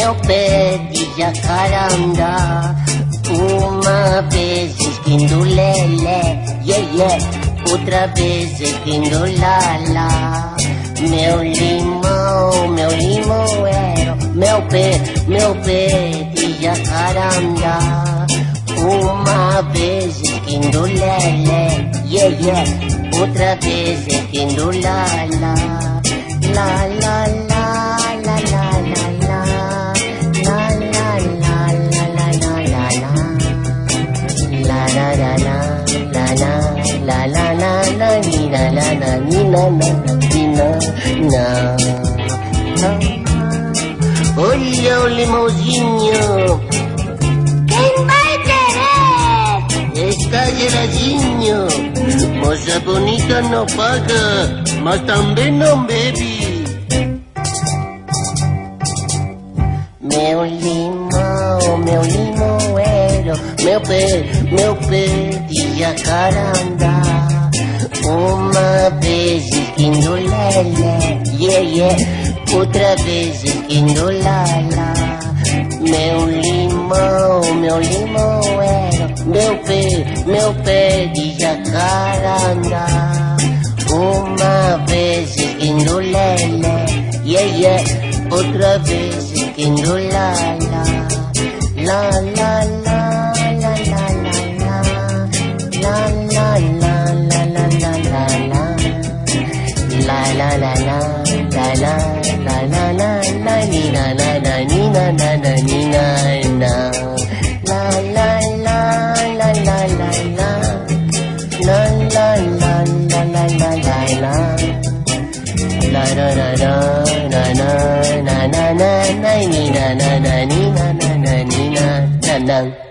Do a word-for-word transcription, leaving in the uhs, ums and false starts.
meu pé de jacarandá. Uma vez esquindo lelé, yeah, yeah. Outra vez esquindo lala. Meu limão, meu limoeiro, meu pé, meu pé de jacarandá. Uma vez esquindo lelé, yeah, yeah. Outra vez esquindo lala. La la la la la la la. La la la la la la la la. La la la la la la la la la la ni la la la ni la la ni la la. Olha o limãozinho. Quem vai querer? Está geradinho. Moça bonita não paga, mas também não bebe. Meu limão, meu limoeiro, meu pé, meu pé de jacarandá. Uma vez esquindo lelé, yeah, yeah. Outra vez esquindo lala. Meu limão, meu limoeiro, meu pé, meu pé de jacarandá. Uma vez esquindo lelé, yeah, yeah. Outra vez esquindo lala. La la la la la la la. La la la la la la la la. La la la la la la la la la la ni na na na ni na na na ni na na. La la la la la la la. La la la la la la la la. La la la la na na na na na na ni na na na ni na na na ni na na na.